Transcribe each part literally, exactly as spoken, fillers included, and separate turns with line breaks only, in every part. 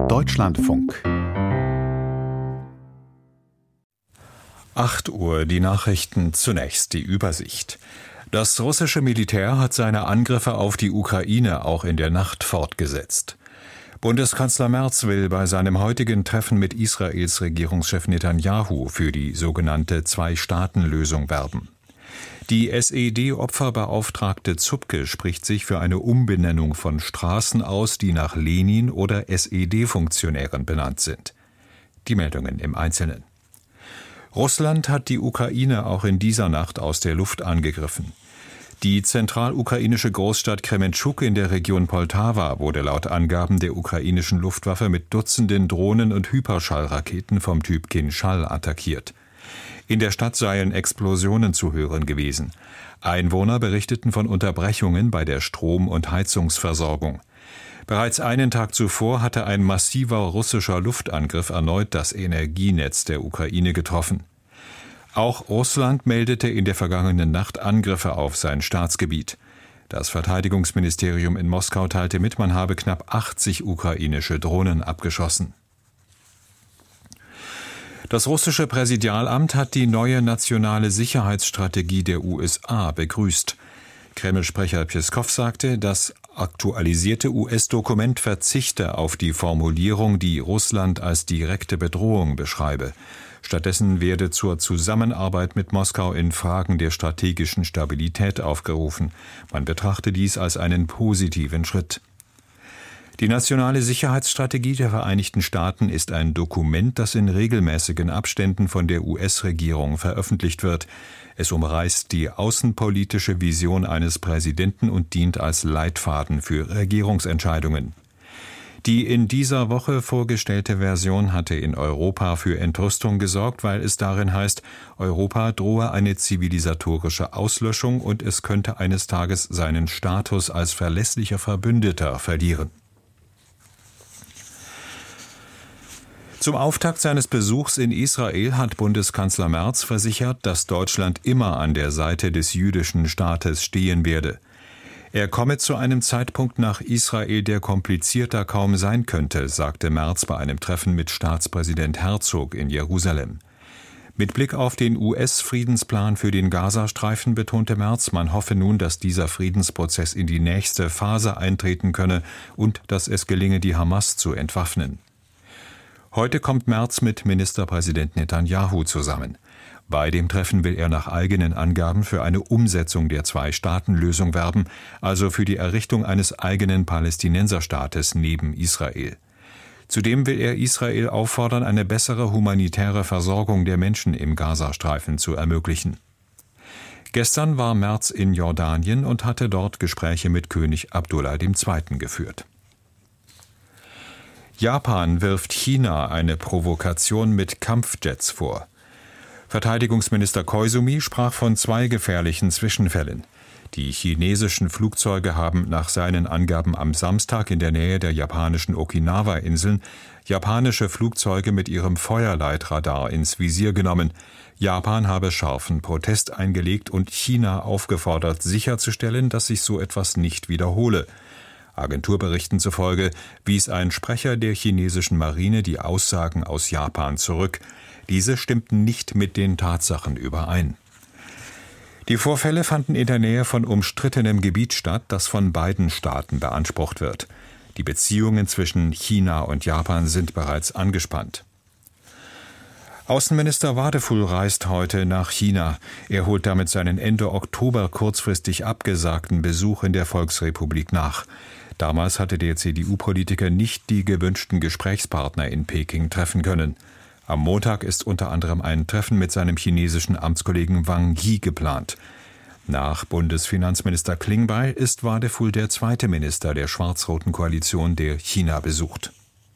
Deutschlandfunk. acht Uhr, die Nachrichten, zunächst die Übersicht. Das russische Militär hat seine Angriffe auf die Ukraine auch in der Nacht fortgesetzt. Bundeskanzler Merz will bei seinem heutigen Treffen mit Israels Regierungschef Netanyahu für die sogenannte Zwei-Staaten-Lösung werben. Die S E D-Opferbeauftragte Zupke spricht sich für eine Umbenennung von Straßen aus, die nach Lenin oder S E D-Funktionären benannt sind. Die Meldungen im Einzelnen. Russland hat die Ukraine auch in dieser Nacht aus der Luft angegriffen. Die zentralukrainische Großstadt Krementschuk in der Region Poltawa wurde laut Angaben der ukrainischen Luftwaffe mit Dutzenden Drohnen und Hyperschallraketen vom Typ Kinschall attackiert. In der Stadt seien Explosionen zu hören gewesen. Einwohner berichteten von Unterbrechungen bei der Strom- und Heizungsversorgung. Bereits einen Tag zuvor hatte ein massiver russischer Luftangriff erneut das Energienetz der Ukraine getroffen. Auch Russland meldete in der vergangenen Nacht Angriffe auf sein Staatsgebiet. Das Verteidigungsministerium in Moskau teilte mit, man habe knapp achtzig ukrainische Drohnen abgeschossen. Das russische Präsidialamt hat die neue nationale Sicherheitsstrategie der U S A begrüßt. Kreml-Sprecher Pjeskow sagte, das aktualisierte U S-Dokument verzichte auf die Formulierung, die Russland als direkte Bedrohung beschreibe. Stattdessen werde zur Zusammenarbeit mit Moskau in Fragen der strategischen Stabilität aufgerufen. Man betrachte dies als einen positiven Schritt. Die nationale Sicherheitsstrategie der Vereinigten Staaten ist ein Dokument, das in regelmäßigen Abständen von der U S-Regierung veröffentlicht wird. Es umreißt die außenpolitische Vision eines Präsidenten und dient als Leitfaden für Regierungsentscheidungen. Die in dieser Woche vorgestellte Version hatte in Europa für Entrüstung gesorgt, weil es darin heißt, Europa drohe eine zivilisatorische Auslöschung und es könnte eines Tages seinen Status als verlässlicher Verbündeter verlieren. Zum Auftakt seines Besuchs in Israel hat Bundeskanzler Merz versichert, dass Deutschland immer an der Seite des jüdischen Staates stehen werde. Er komme zu einem Zeitpunkt nach Israel, der komplizierter kaum sein könnte, sagte Merz bei einem Treffen mit Staatspräsident Herzog in Jerusalem. Mit Blick auf den U S-Friedensplan für den Gazastreifen betonte Merz, man hoffe nun, dass dieser Friedensprozess in die nächste Phase eintreten könne und dass es gelinge, die Hamas zu entwaffnen. Heute kommt Merz mit Ministerpräsident Netanyahu zusammen. Bei dem Treffen will er nach eigenen Angaben für eine Umsetzung der Zwei-Staaten-Lösung werben, also für die Errichtung eines eigenen Palästinenserstaates neben Israel. Zudem will er Israel auffordern, eine bessere humanitäre Versorgung der Menschen im Gazastreifen zu ermöglichen. Gestern war Merz in Jordanien und hatte dort Gespräche mit König Abdullah der Zweite geführt. Japan wirft China eine Provokation mit Kampfjets vor. Verteidigungsminister Koizumi sprach von zwei gefährlichen Zwischenfällen. Die chinesischen Flugzeuge haben nach seinen Angaben am Samstag in der Nähe der japanischen Okinawa-Inseln japanische Flugzeuge mit ihrem Feuerleitradar ins Visier genommen. Japan habe scharfen Protest eingelegt und China aufgefordert, sicherzustellen, dass sich so etwas nicht wiederhole. Agenturberichten zufolge wies ein Sprecher der chinesischen Marine die Aussagen aus Japan zurück. Diese stimmten nicht mit den Tatsachen überein. Die Vorfälle fanden in der Nähe von umstrittenem Gebiet statt, das von beiden Staaten beansprucht wird. Die Beziehungen zwischen China und Japan sind bereits angespannt. Außenminister Wadefull reist heute nach China. Er holt damit seinen Ende Oktober kurzfristig abgesagten Besuch in der Volksrepublik nach. Damals hatte der C D U-Politiker nicht die gewünschten Gesprächspartner in Peking treffen können. Am Montag ist unter anderem ein Treffen mit seinem chinesischen Amtskollegen Wang Yi geplant. Nach Bundesfinanzminister Klingbeil ist Wadefull der zweite Minister der schwarz-roten Koalition, der China besucht.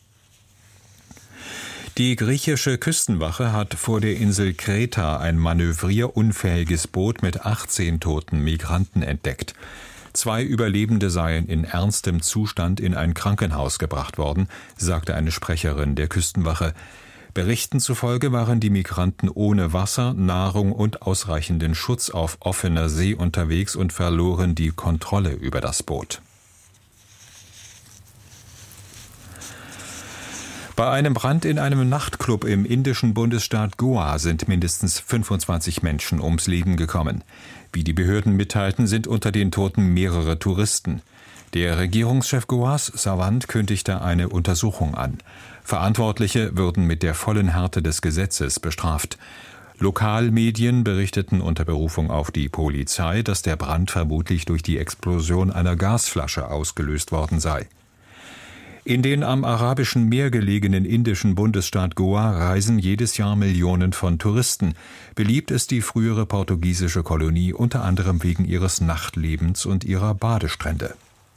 Die griechische Küstenwache hat vor der Insel Kreta ein manövrierunfähiges Boot mit achtzehn toten Migranten entdeckt. Zwei Überlebende seien in ernstem Zustand in ein Krankenhaus gebracht worden, sagte eine Sprecherin der Küstenwache. Berichten zufolge waren die Migranten ohne Wasser, Nahrung und ausreichenden Schutz auf offener See unterwegs und verloren die Kontrolle über das Boot. Bei einem Brand in einem Nachtclub im indischen Bundesstaat Goa sind mindestens fünfundzwanzig Menschen ums Leben gekommen. Wie die Behörden mitteilten, sind unter den Toten mehrere Touristen. Der Regierungschef Goas, Sawant, kündigte eine Untersuchung an. Verantwortliche würden mit der vollen Härte des Gesetzes bestraft. Lokalmedien berichteten unter Berufung auf die Polizei, dass der Brand vermutlich durch die Explosion einer Gasflasche ausgelöst worden sei. In den am Arabischen Meer gelegenen indischen Bundesstaat Goa reisen jedes Jahr Millionen von Touristen. Beliebt ist die frühere portugiesische Kolonie unter anderem wegen ihres Nachtlebens und ihrer Badestrände.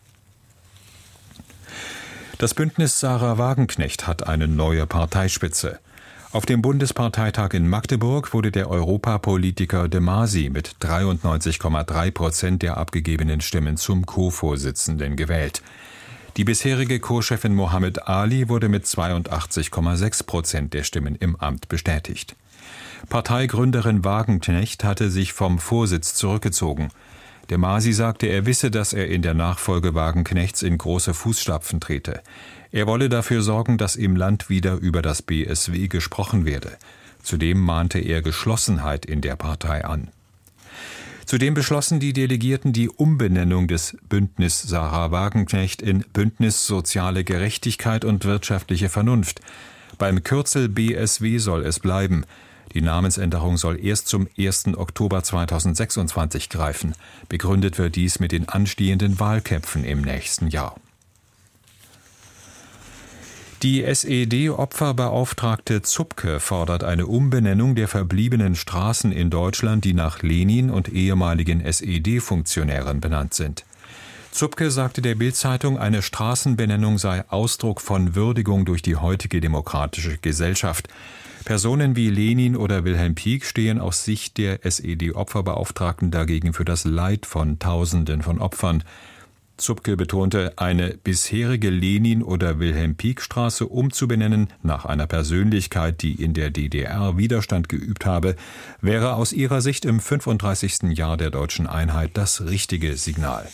Das Bündnis Sarah Wagenknecht hat eine neue Parteispitze. Auf dem Bundesparteitag in Magdeburg wurde der Europapolitiker de Masi mit dreiundneunzig Komma drei Prozent der abgegebenen Stimmen zum Co-Vorsitzenden gewählt. Die bisherige Co-Chefin Mohammed Ali wurde mit zweiundachtzig Komma sechs Prozent der Stimmen im Amt bestätigt. Parteigründerin Wagenknecht hatte sich vom Vorsitz zurückgezogen. De Masi sagte, er wisse, dass er in der Nachfolge Wagenknechts in große Fußstapfen trete. Er wolle dafür sorgen, dass im Land wieder über das B S W gesprochen werde. Zudem mahnte er Geschlossenheit in der Partei an. Zudem beschlossen die Delegierten die Umbenennung des Bündnis Sarah Wagenknecht in Bündnis Soziale Gerechtigkeit und wirtschaftliche Vernunft. Beim Kürzel B S W soll es bleiben. Die Namensänderung soll erst zum ersten Oktober zweitausendsechsundzwanzig greifen. Begründet wird dies mit den anstehenden Wahlkämpfen im nächsten Jahr. Die S E D-Opferbeauftragte Zupke fordert eine Umbenennung der verbliebenen Straßen in Deutschland, die nach Lenin und ehemaligen S E D-Funktionären benannt sind. Zupke sagte der Bild-Zeitung, eine Straßenbenennung sei Ausdruck von Würdigung durch die heutige demokratische Gesellschaft. Personen wie Lenin oder Wilhelm Pieck stehen aus Sicht der S E D-Opferbeauftragten dagegen für das Leid von Tausenden von Opfern. Zupke betonte, eine bisherige Lenin- oder Wilhelm-Pieck-Straße umzubenennen nach einer Persönlichkeit, die in der D D R Widerstand geübt habe, wäre aus ihrer Sicht im fünfunddreißigsten Jahr der deutschen Einheit das richtige Signal.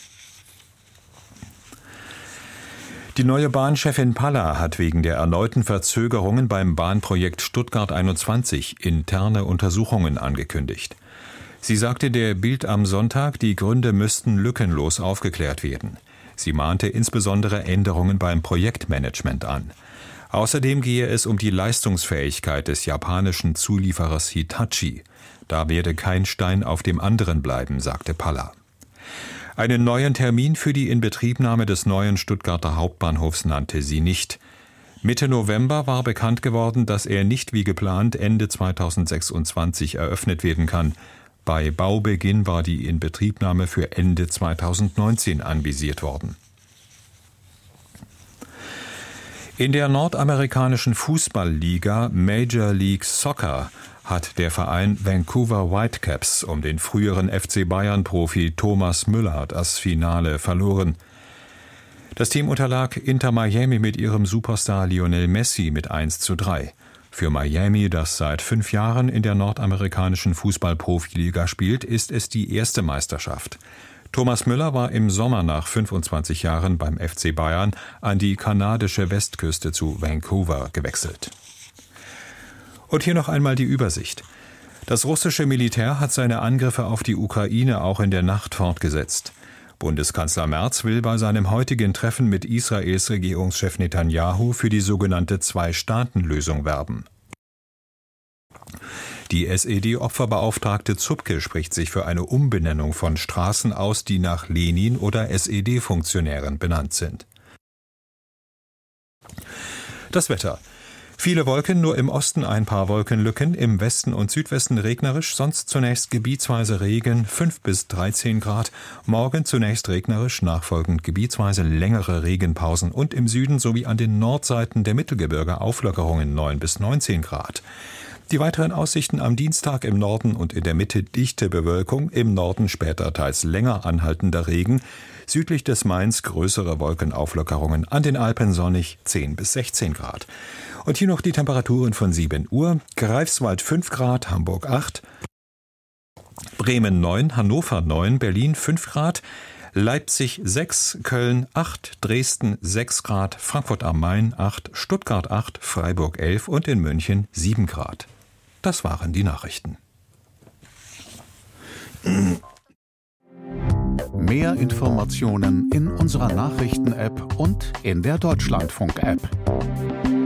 Die neue Bahnchefin Palla hat wegen der erneuten Verzögerungen beim Bahnprojekt Stuttgart einundzwanzig interne Untersuchungen angekündigt. Sie sagte der Bild am Sonntag, die Gründe müssten lückenlos aufgeklärt werden. Sie mahnte insbesondere Änderungen beim Projektmanagement an. Außerdem gehe es um die Leistungsfähigkeit des japanischen Zulieferers Hitachi. Da werde kein Stein auf dem anderen bleiben, sagte Palla. Einen neuen Termin für die Inbetriebnahme des neuen Stuttgarter Hauptbahnhofs nannte sie nicht. Mitte November war bekannt geworden, dass er nicht wie geplant Ende zweitausendsechsundzwanzig eröffnet werden kann. Bei Baubeginn war die Inbetriebnahme für Ende zweitausendneunzehn anvisiert worden. In der nordamerikanischen Fußballliga Major League Soccer hat der Verein Vancouver Whitecaps um den früheren F C Bayern-Profi Thomas Müller das Finale verloren. Das Team unterlag Inter Miami mit ihrem Superstar Lionel Messi mit eins zu drei. Für Miami, das seit fünf Jahren in der nordamerikanischen Fußball-Profiliga spielt, ist es die erste Meisterschaft. Thomas Müller war im Sommer nach fünfundzwanzig Jahren beim F C Bayern an die kanadische Westküste zu Vancouver gewechselt. Und hier noch einmal die Übersicht. Das russische Militär hat seine Angriffe auf die Ukraine auch in der Nacht fortgesetzt. Bundeskanzler Merz will bei seinem heutigen Treffen mit Israels Regierungschef Netanyahu für die sogenannte Zwei-Staaten-Lösung werben. Die S E D-Opferbeauftragte Zupke spricht sich für eine Umbenennung von Straßen aus, die nach Lenin- oder S E D-Funktionären benannt sind. Das Wetter. Viele Wolken, nur im Osten ein paar Wolkenlücken, im Westen und Südwesten regnerisch, sonst zunächst gebietsweise Regen, fünf bis dreizehn Grad, morgen zunächst regnerisch, nachfolgend gebietsweise längere Regenpausen und im Süden sowie an den Nordseiten der Mittelgebirge Auflockerungen neun bis neunzehn Grad. Die weiteren Aussichten am Dienstag im Norden und in der Mitte dichte Bewölkung, im Norden später teils länger anhaltender Regen, südlich des Mains größere Wolkenauflockerungen, an den Alpen sonnig zehn bis sechzehn Grad. Und hier noch die Temperaturen von sieben Uhr, Greifswald fünf Grad, Hamburg acht, Bremen neun, Hannover neun, Berlin fünf Grad, Leipzig sechs, Köln acht, Dresden sechs Grad, Frankfurt am Main acht, Stuttgart acht, Freiburg elf und in München sieben Grad. Das waren die Nachrichten.
Mehr Informationen in unserer Nachrichten-App und in der Deutschlandfunk-App.